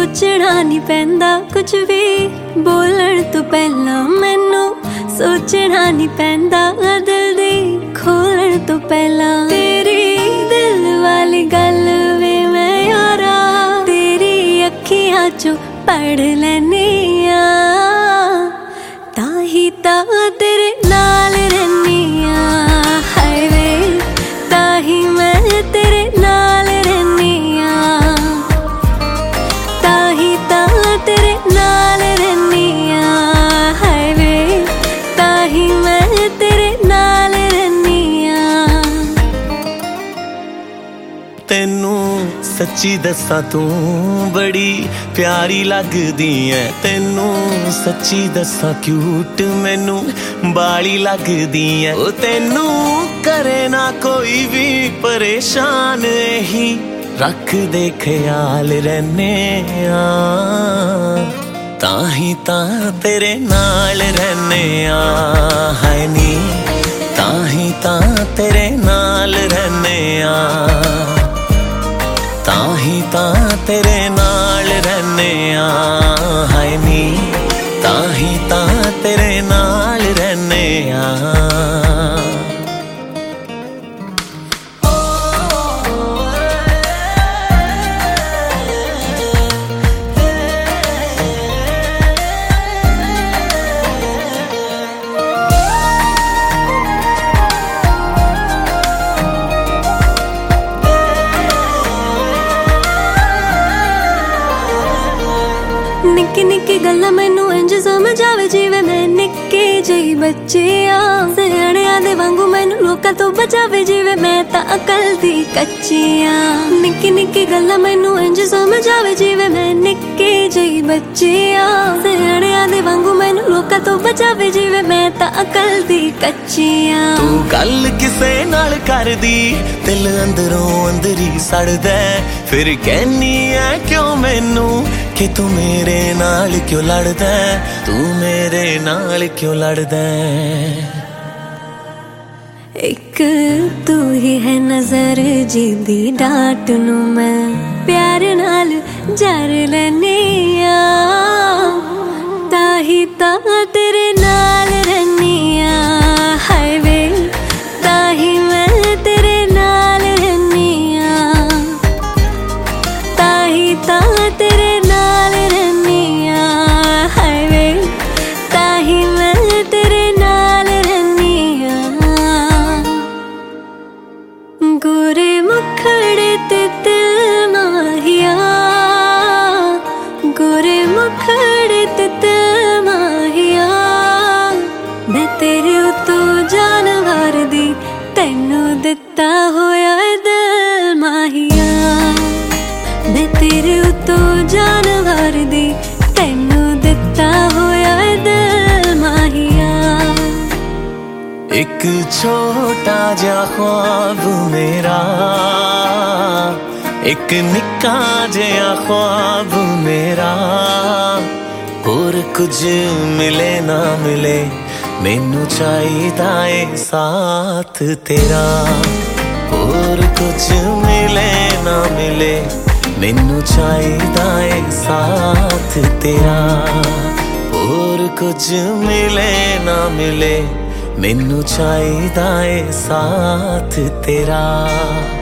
सोचना नहीं पैंदा कुछ भी बोलण तो पहला मैनू सोचना नहीं पैंदा दिल दी खोलण तो पहला तेरी दिल वाली गल वे मैं यारा तेरी अखियां चो पढ़ लैनी आ ताही ता तेरे नाल रहनी आ हाय वे ताही मैं तेरे नाल रहनी आ ताही ता तेरे नाल रहनी आ हाय वे ताही मैं तेरे नाल रहनी आ तेनू सच्ची दसा तू बड़ी प्यारी लगदी है तेनू सच्ची दसा क्यूट मैनू बाली लगदी है ओ तेनू करे ना कोई भी परेशान ही रख दे ख्याल रहने आ ताही ता तेरे नाल रहने आ हाय नी ताही ता तेरे नाल रहने आ ताही ता तेरे नाल रहने आ हाय नी ताही ता तेरे नाल रहने आ निक्की निक्की गल्लां मैनू इंज समझ आवे जिवें मैं निक्के जेही बच्चे आ सियाणियां दे वांगू मैनू लोकां तो बचावे जिवें मैं तां अकल दी कच्ची आ निक्की निक्की गल्लां मैनू इंज समझ आवे जिवें मैं निक्के जेही बच्चे आ सियाणियां दे वांगू मैनू लोकां तो बचावे जिवें मैं तां अकल दी कच्ची आ तू गल किसे नाल करदी दिल अंदरों अंदरी सड़दा फिर कहनी है क्यों मैनू कि तू मेरे नाल क्यों लड़दा तू मेरे नाल क्यों लड़दा एक तू ही है नजर जिंदी डाट नू मैं प्यार नाल जर लैनी आ ताही ता तेरे नाल रहनी आ हाय वे ताही मैं तेरे नाल रहनी आ ताही ता तेरे नाल रहनी आ हाय वे ताही मैं तेरे नाल रहनी आ गोरे मुखड़े ते तिल माहिया गोरे मुखड़े ते तिल माहिया मैं तेरे उतों जानवर दी तैनू दिता होया दिल माहिया मैं तेरे उतों जानवर दी तैनू दिता होया दिल माहिया एक छोटा जा ख्वाब मेरा एक निक्का जिहा ख्वाब मेरा होर कुछ मिले ना मिले मैनू चाहिदा ए साथ तेरा होर कुछ मिले ना मिले मैनू चाहिदा ए साथ तेरा होर कुछ मिले ना मिले मैनू चाहिदा ए साथ तेरा।